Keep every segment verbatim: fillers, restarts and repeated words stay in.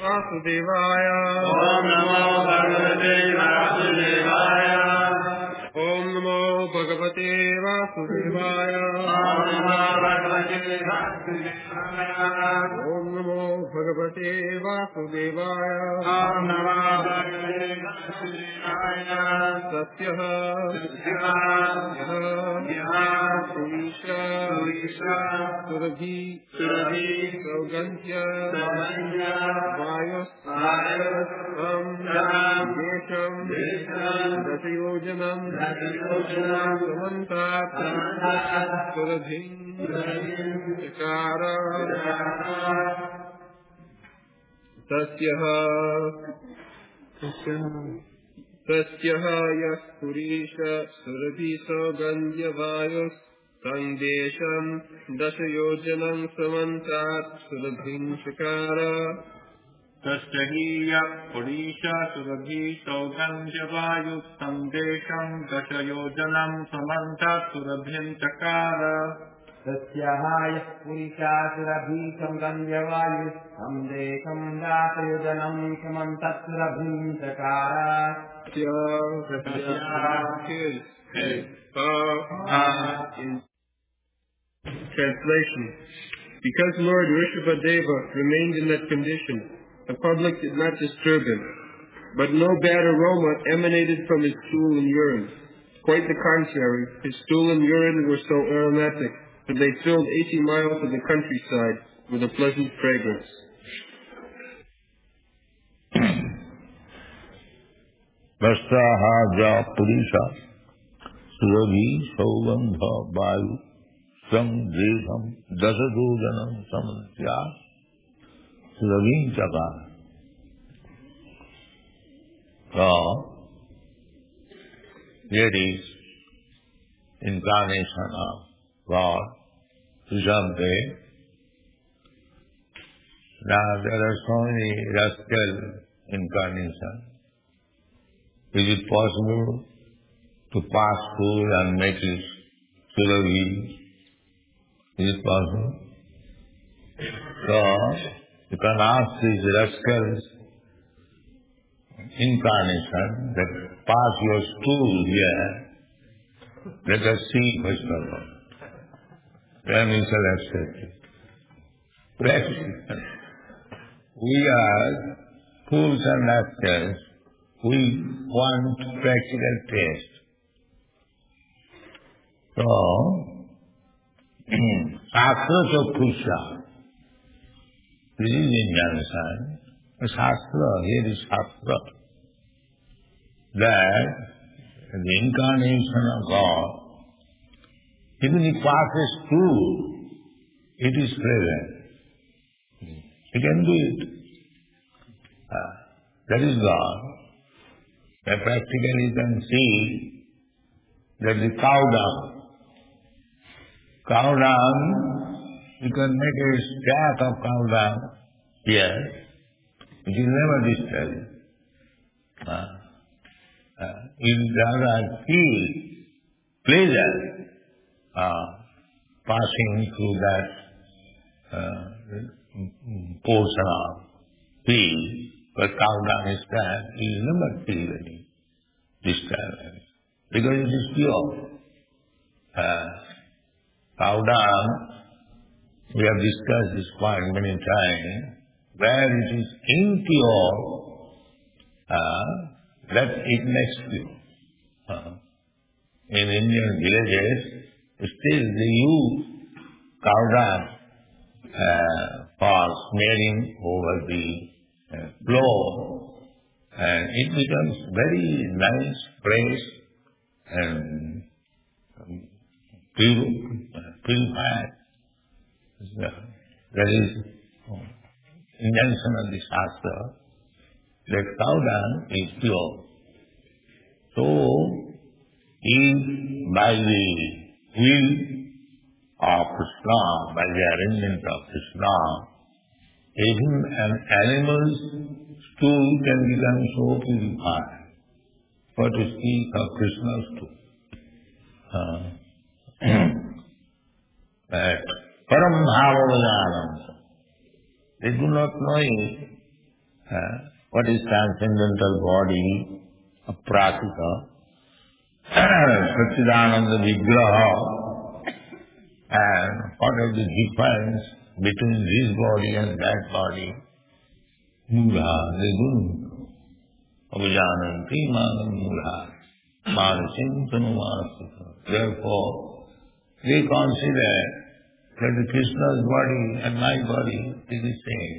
वासुदेवाय ओम नमो भगवते वासुदेवाय ओम नमो भगवते वासुदेवाय ओम नमो भगवते वासुदेवाय ओम नमो भगवते वासुदेवाय ओम नमो भगवते वासुदेवाय सत्यः पुरुष सुरभि सुरभि सौगन्ध्य सौगन्ध्य वायुस्तं देशं दशयोजनं समन्तात् सुरभिं चकार तस्यः तस्यः यः पुरीश सुरभि सौगन्ध्य वायुः संदेशं दशयोजनं समन्तात् सुरभिं चकार तस्य हि यः पुरीश सुरभि सौगन्ध्यवायुः संदेशं दशयोजनं समन्तात् सुरभिं चकार तस्याः यः पुरीशा सुरभि सौगन्ध्यवायुः संदेशं दशयोजनं समन्तात् सुरभिं चकार Translation. Because Lord Rishabhadeva remained in that condition, the public did not disturb him. But no bad aroma emanated from his stool and urine. Quite the contrary, his stool and urine were so aromatic that they filled eighty miles of the countryside with a pleasant fragrance. Vastaha ja purisha surabhi saugandha vayu samdesham dasadojanam samantya surabhin chakar. So, here is incarnation of God, Rishabhdev. Now there are so many rascal incarnations. Is it possible to pass through and make it surabhi? Is it possible? So, you can ask these rascals incarnation that pass your stool here, let us see first of all. Then we shall accept it. Practice. We are fools and rascals. We want practical taste. So, Shastra Chaksha. This is injunction. Shastra, here is Shastra. That the incarnation of God, even if passes through, it is present. He can do it. Uh, that is God. And practically you can see that the cow dung, cow dung, you can make a stack of cow dung here, it is never disturbed. Uh, uh, it does feel pleasure uh, passing through that uh, portion of field, but cow dung is that, it will never feel any disturbance, because it is pure. Uh, cow dung, we have discussed this point many times, where it is impure, uh, that it makes pure. Uh, in Indian villages, still they use cow dung uh, for smearing over the uh, floor, and it becomes very nice, fresh, and um, pure, uh, purified. That is um, injunction of the Shastra, that cow dung is pure. So, if by the will of Krishna, by the arrangement of Krishna, even an animal's stool can become so purified. What to speak of Krishna's stool? Uh, that Param Bhava Vajanam. They do not know it. Uh, what is transcendental body? Aprakita. Satchidananda Vigraha. And what is the difference between this body and that body? Mula, they don't know. Avajananti manam mula. Marasintanu marasita. Therefore, they consider that the Krishna's body and my body is the same.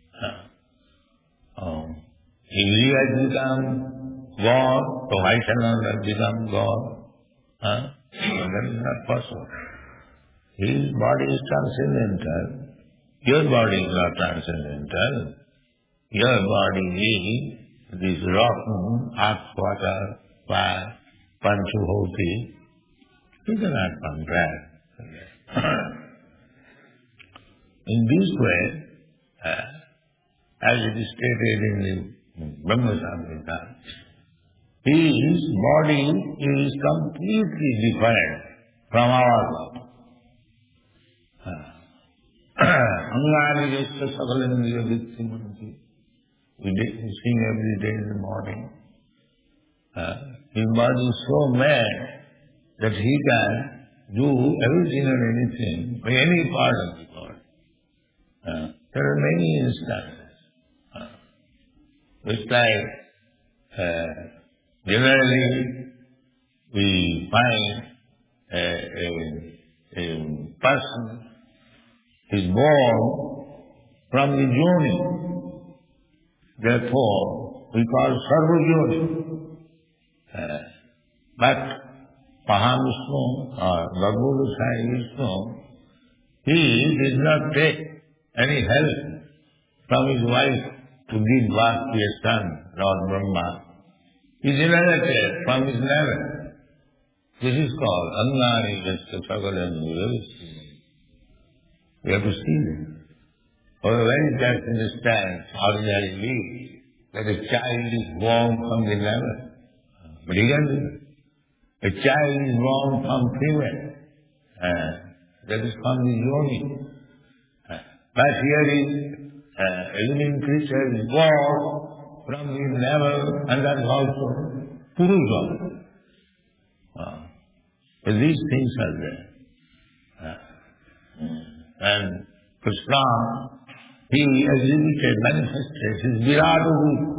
Oh. If he has become God, so I shall not have become God. Huh? That is not possible. His body is transcendental. Your body is not transcendental. Your body is this rotten earth, water, fire, panchubhuti. You cannot compare. In this way, uh, as it is stated in the Brahma Samhita, his body is completely different from our body. Angani Yasya Sakalendriya Vittimanti. We sing every day in the morning. Uh, his body is so mad that he can do everything and anything by any part of the body. Uh, there are many instances. Uh, it's like uh, generally we find a, a, a person is born from the yoni. Therefore, we call sarva yoni. Uh, but Mahavishnu or Bhagavad Sai Vishnu, he did not take any help from his wife to give birth to a son, Lord Brahma. He generated from his mother. This is called Angani Yasya Sakalandriya. We have to see this. Otherwise, that understands ordinarily that a child is born from the mother. But he can't do it. A child is born from female. Uh, that is from the yoni. Uh, but here is uh, a living creature is born from the navel, and that is also Purusha. Uh, so these things are there. Uh, and Krishna, he exhibited, manifested his Virata Rupa.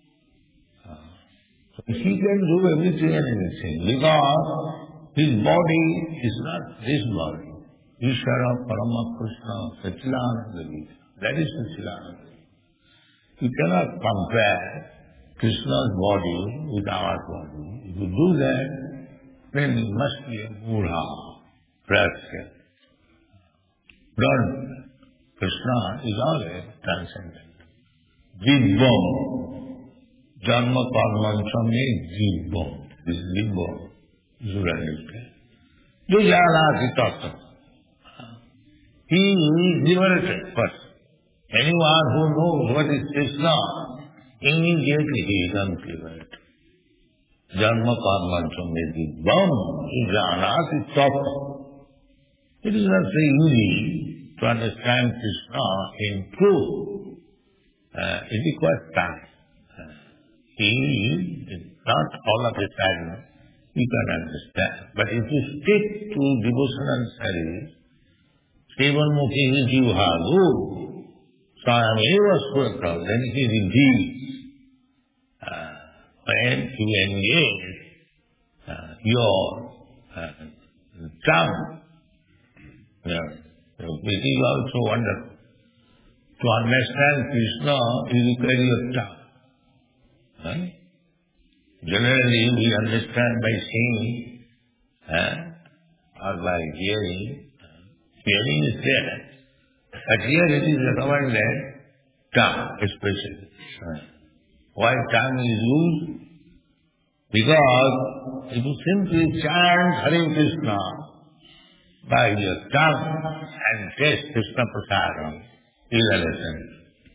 He can do everything and anything because his body is not this body. Ishvara Parama Krishna Satchidananda Gita. That is Satchidananda. You cannot compare Krishna's body with our body. If you do that, then it must be a mula, fraction. Don't. Krishna is always transcendent. Jivbam. Janma Karmancha means Jivbam. This is Jivbam. You should understand. Vijanati Tattva. He is liberated first. Anyone who knows what is Krishna, immediately he becomes liberated. Janma Karmancha means Jivbam. Vijanati Tattva. It is not so easy to understand Krishna in truth. Uh, it requires time. Uh, he is not all of a sudden you can understand. But if you stick to devotional service, Sevanmukhi Jivhadu, Swayameva Surata, then it is indeed uh, when you engage uh, your uh, tongue. Yeah. It is also wonderful. To understand Krishna, you require your tongue. Right? Generally, we understand by seeing eh, or by hearing. Hearing is there. But here it is recommended tongue, especially. Why tongue is used? Because if you simply chant Hare Krishna by your tongue and taste Krishna Prasadam, you will understand.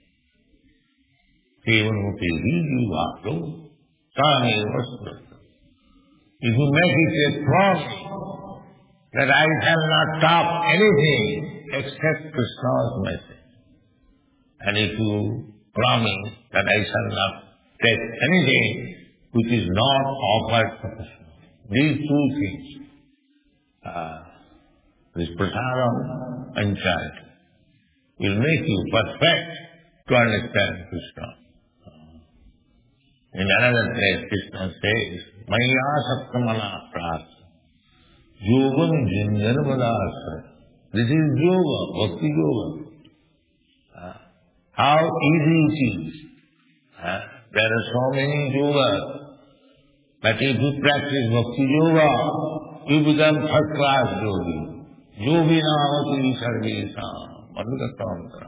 Sevanmukhi Jivhadu, Swayameva Surata. If you make it a promise that I shall not talk anything except Krishna's message, and if you promise that I shall not take anything which is not offered to Krishna. These two things, uh, this prasadam and charity, will make you perfect to understand Krishna. In another place, Krishna says, Maya Satkamana Prasa, Yogam Jinjanavadasa. This is yoga, bhakti yoga. Uh, how easy it is. Uh, there are so many yogas. But if you practice bhakti yoga, you become first class yogi. Yogina avati sarvesa, madhukattamatra.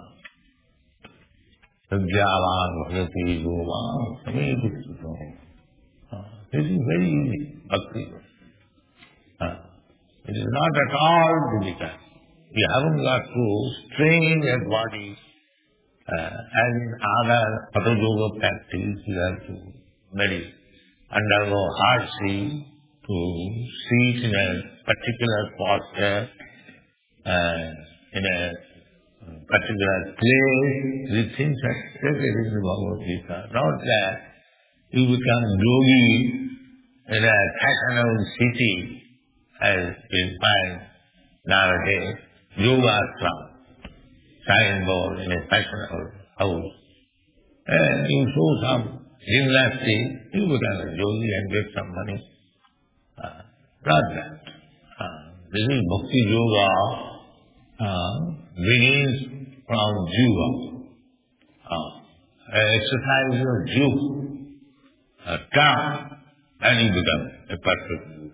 Sadhyavan bhagati yoga, sameduksuto. This is very easy, bhakti yoga. Uh, it is not at all difficult. You haven't got to strain your body uh, as in other other yoga practice. You have to meditate, undergo hardship to sit in a particular posture, uh, in a particular place. These things are stated in the Bhagavad Gita. Not that you become yogi in a fashionable city, as you find nowadays. Yoga club, signboard in a fashionable house. And you show some gymnastics, you become a yogi and get some money. Uh, not that. Uh, this is bhakti yoga, uh, begins from jiva. Uh, exercise your jiva, uh, calm, and you become a perfect yogi.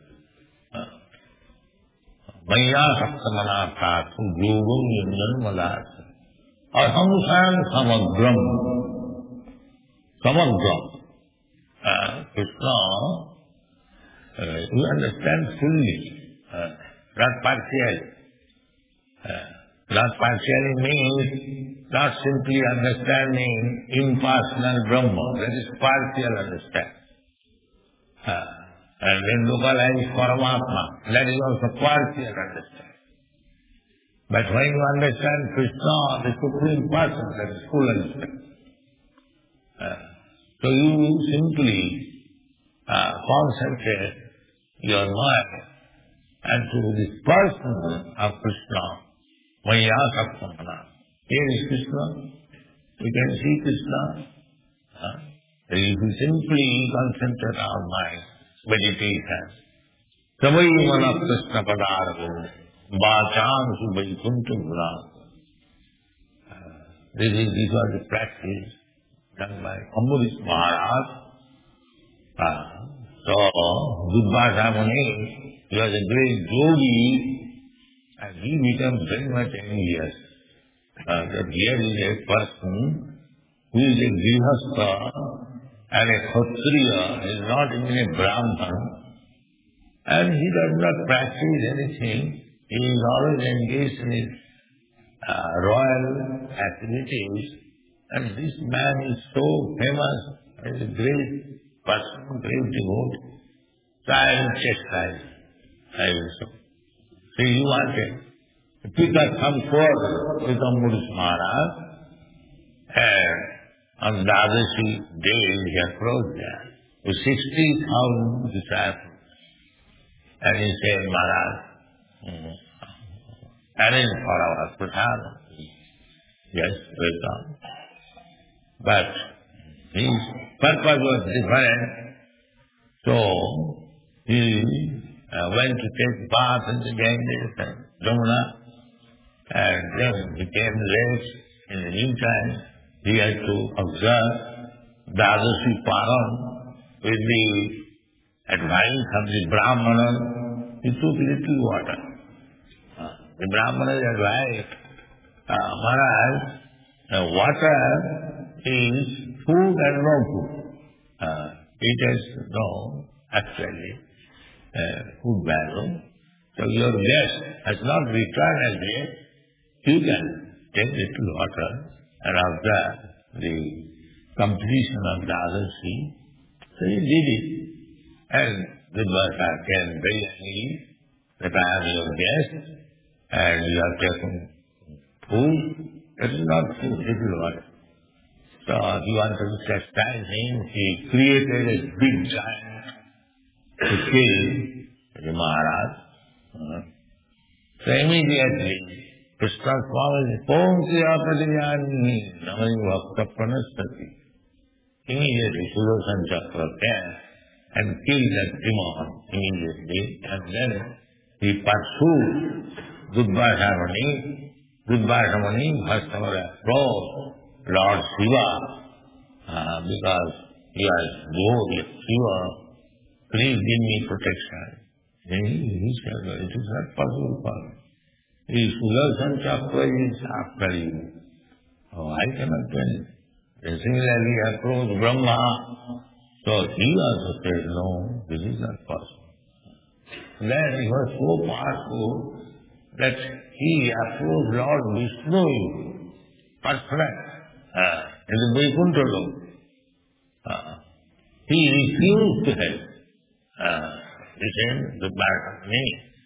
Maya Satkamana Prasa, Yogam Jinjanavadasa. Ahamsan Samagram. Samagram. Uh, Krishna, uh, you understand fully, uh, not partially. Uh, not partially means not simply understanding impersonal Brahma. That is partial understanding. Uh, and then localize Paramatma. That is also partial understanding. But when you understand Krishna, the Supreme Person, that is full understanding. Uh, so you simply uh, concentrate your mind and to this person of Krishna, Maya Satkamana. Here is Krishna. We can see Krishna. Uh, if we simply concentrate our mind, meditation. Savai mana Krishna padarago, bacham subhai kuntu gura. This is, these are the practice done by Ambarish Maharaj. Uh, so, Durvasa Muni, he was a great yogi, and he became very much envious. Uh, that here is a person who is a grihastha and a kshatriya, is not even a brahman, and he does not practice anything. He is always engaged in his uh, royal activities, and this man is so famous, is a great person, great devotee. So I will chastise. I will so. So he wanted to pick up some sword with Ambarish Maharaj, and on the Dadashi day he approached there with sixty thousand disciples. And he said, Maharaj, mm, arrange for our prasadam. Yes, welcome. But his purpose was different. So he uh, went to take bath in the Ganges and Jamuna, and then he came late. In the meantime, he had to observe Dadashi Param with the advice of the Brahmana. He took little water. Uh, the Brahmana's advice, uh, Maharaj, uh, water is food and no food. Uh, it has no, actually, uh, food value. So your guest has not returned as yet. You can take little water and observe the completion of the other sea. So he did it. And Durvasa came very angry that I am your guest and you have taken food. That is not food, little water. So he wanted to chastise him. He created a big giant to kill the Maharaj. Uh, so immediately, Krishna's form is Om Kriya Pradiyani Namani Bhakta Pranastati. Immediately, Sudarshan Chakra came and killed that demon immediately, and then he pursued Dudbhasha Muni. Dudbhasha Muni first of all approached Lord Shiva, uh, because he was Lord Shiva, please give me protection. Then he, he said, it is not possible for me. The Sudarshan Chakra is after you. Oh, I cannot do anything. Then similarly he approached Brahma. So he also said, no, this is not possible. Then he was so powerful that he approached Lord Vishnu, perfect, uh, in the Vaikuntha Lok. Uh, he refused to help. Uh, he said, the back of me.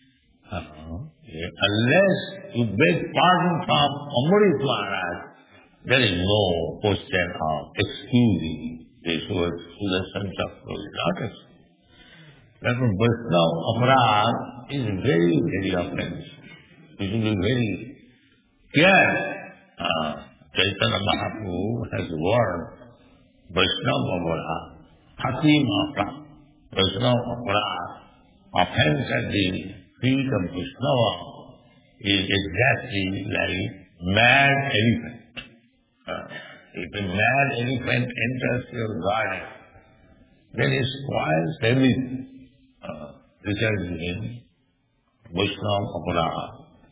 Uh, unless you beg pardon from Amrit Maharaj, there is no question of excusing this word Sudarshan Chakra is not excused. Therefore, Vaishnava Aparad is very, very offensive. We should be very careful. Uh, Chaitanya Mahaprabhu has warned Vaishnava Aparad, Hatim Aparad. Vaishnava Aparad, offense at the feet of Vaishnava is exactly like mad elephant. Uh, if a mad elephant enters your garden, then it spoils everything. Uh, this has been Vaishnava Aparad.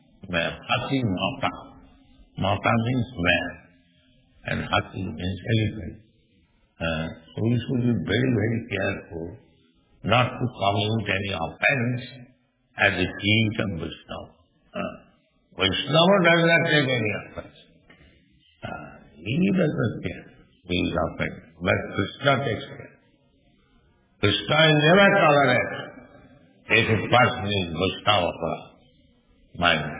Hati Mata. Mata means man, and Hati means elephant. Uh, so we should be very, very careful not to commit any offense at the feet of Vaishnava. Uh, Vaishnava does not take any offense. Uh, he does not care. He is offended. But Krishna takes care. Krishna is never tolerant if a person is Vaishnava Aparad. Mind.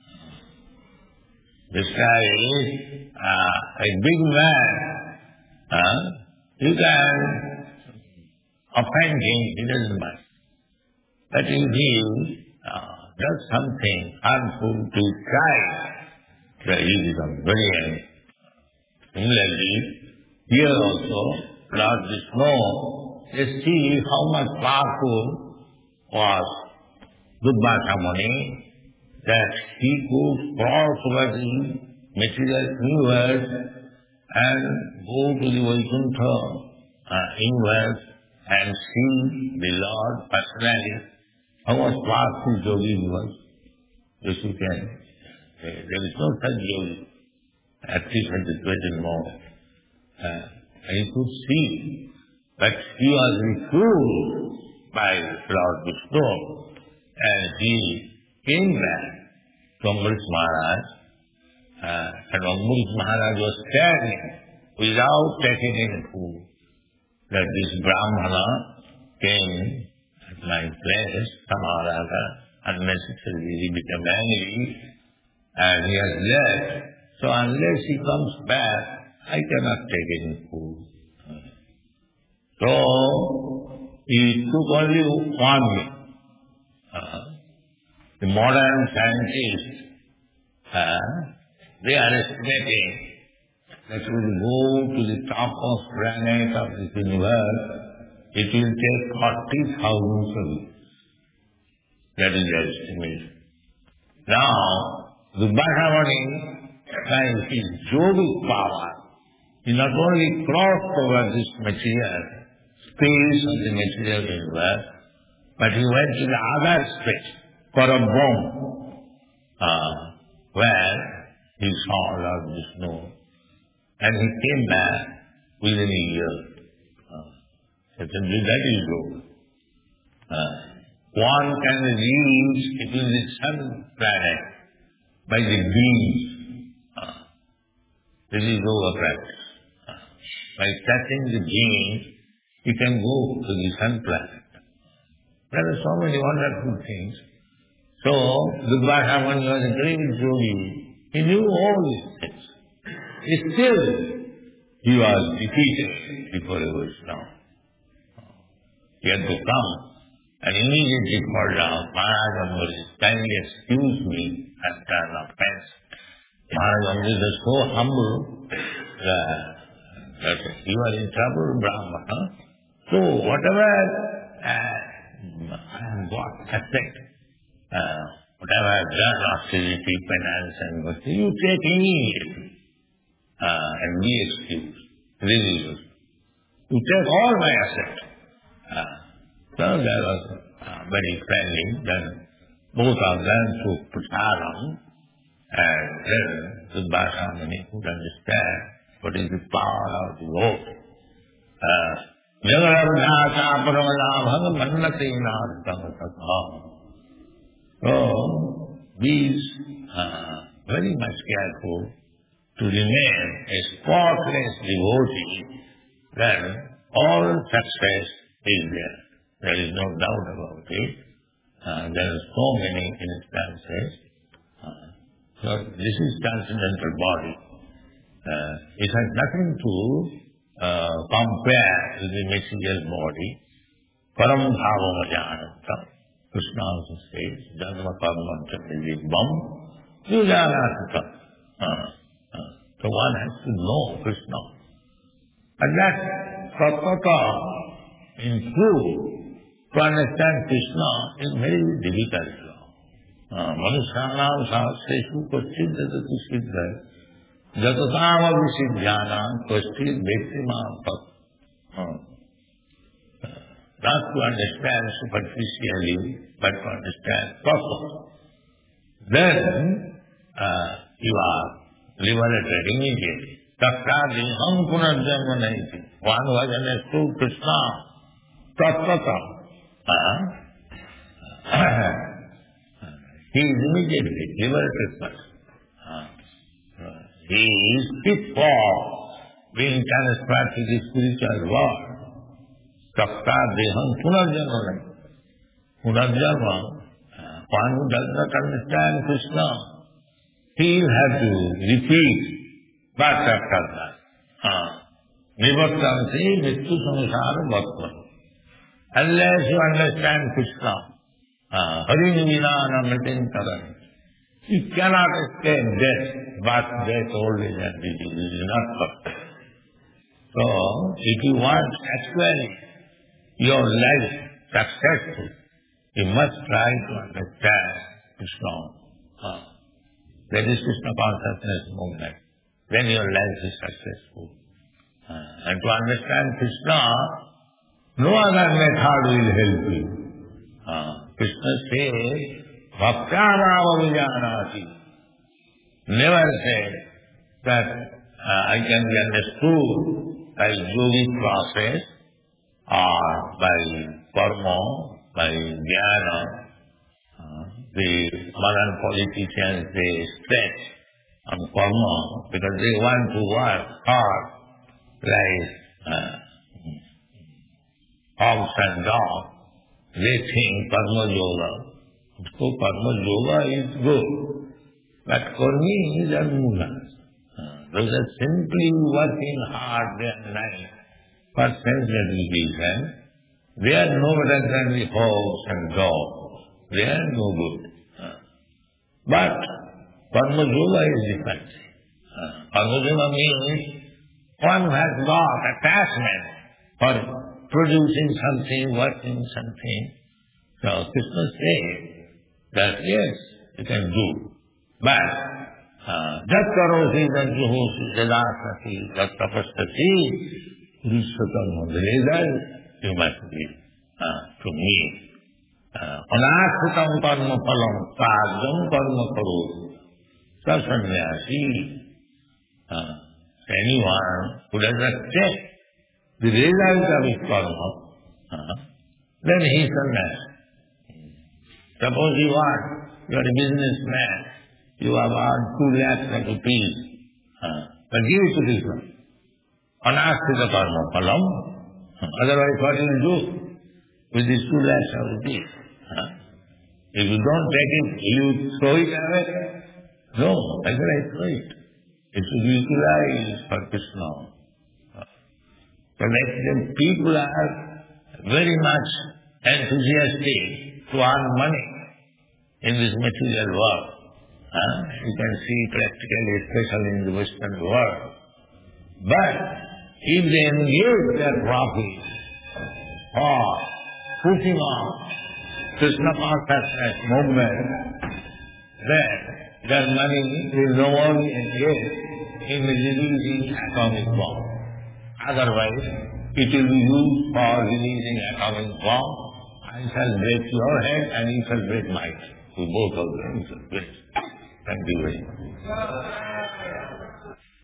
This guy is uh, a big man. Uh, you can offend him, he doesn't mind. But if he uh, does something harmful to child, then he becomes very angry. Similarly, here also, Lord Vishnu, they see how much powerful was Dudbhasha Muni, that he could cross over the material universe and go to the Vaikuntha uh, universe and see the Lord personally. How much powerful yogi he was. Yes, you can. There is no such yogi, at least at the present moment. Uh, and he could see, but he was refused by Lord Vishnu, and he came back to Amrit Maharaj, uh, and Amrit Maharaj was standing without taking any food. That this Brahmana came at my place, somehow or other, unnecessarily he became angry, and he has left. So unless he comes back, I cannot take any food. So he took only one meal. Uh, the modern scientists, uh, they are estimating that will go to the top of planet of this universe, it will take forty thousand years. That is the estimation. Now, Dudbhasha Muni, by his yogic power, he not only crossed over this material space of the material universe, but he went to the other space, Parabhum, uh, where he saw Lord Vishnu. And he came back within a year. Uh, that is yoga. Uh, one can reach between the sun planet by the beams. Uh, this is yoga practice. Uh, by touching the beams, you can go to the sun planet. There are so many wonderful things. So, Dudbhasha Muni was a great yogi. He knew all these things. Still, he was defeated before he was down. He had to come and immediately fall down. Maharaj Ambarish, kindly excuse me, I've done offense. Maharaj Ambarish was so humble that, that you are in trouble, Brahmana. So whatever uh, I have got, accept. Uh, whatever I have done, austerity, penance and bhakti, you take immediately uh, and be excused. Really, you take all my assets. Uh, so that was uh, very friendly. Then both of them took prasadam, and then Subhasa Muni could understand what is the power of the vote. Jagarabhyasa paramalabham mannate nartam tatham. So, be uh, very much careful to remain a spotless devotee, then all success is there. There is no doubt about it. Uh, there are so many instances. Uh, so this is transcendental body. Uh, it has nothing to uh, compare with the material body. Param bhavam ajananta. Krishna also says, Janma karma chakridibbam yujanasata. So one has to know Krishna. And that tattva, in truth, to understand Krishna is very difficult. Manusyanam sahasreshu kvachit dadati siddha jatatam avisiddhyanam kvachit bhektimam tat. Not to understand superficially, but to understand properly. Then uh, you are liberated immediately. Tattadiham punarjanma naiti. One who has understood Krishna, tattva, uh, he is immediately liberated person. Uh, he is fit for being transferred to the spiritual world. Sakta deham punarjanma naiti. Punarjanma, uh, one who does not understand Krishna, he will have to repeat birth after that. Uh, Nivartanti mittu samsara bhakta. Unless you understand Krishna, uh, Harinivina Namatintaran, you cannot escape death, birth, death, old age and disease. It is not possible. So, if you want actually your life successful, you must try to understand Krishna. Uh, that is Krishna consciousness movement. Then your life is successful. Uh, and to understand Krishna, no other method will help you. Uh, Krishna says, Bhaktyamavavijanati. Never say that uh, I can be understood by yogic process or by karma, by jnana. Uh, the modern politicians, they stress on karma because they want to work hard like uh, hogs and dogs. They think karma yoga. So karma yoga is good. But karmi is anmula. Uh, those are simply working hard day and night for sense gratification. They are no better than the hogs and dogs. They are no good. Uh, but karma yoga is different. Uh, karma yoga means one has got attachment for producing something, working something. So Krishna says that yes, you can do. But jat karosi janjuhosi jadasati jat tapastati rishatam result you must be uh, to me. Anashritam karma phalam sajam karma karoti sasannyasi. Anyone who does not check the result of his karma, uh, then he is sannyasi. Suppose you are, you are a businessman, you have earned two lakhs of rupees, uh, but give it to this one. Anashrita karma phalam. Otherwise what you will do with these two lakhs of rupees? Uh, if you don't take it, will you throw it away? No, why should I throw it? It should be utilized for Krishna. The next thing, people are very much enthusiastic to earn money in this material world. Huh? You can see practically, especially in the Western world. But if they engage their profit for pushing on Krishna consciousness movement, then their money will no longer engage in releasing atomic bomb. Otherwise, it will be used for releasing atomic bomb. I shall break your head and you shall break my head. We both of them shall break. Thank you very much.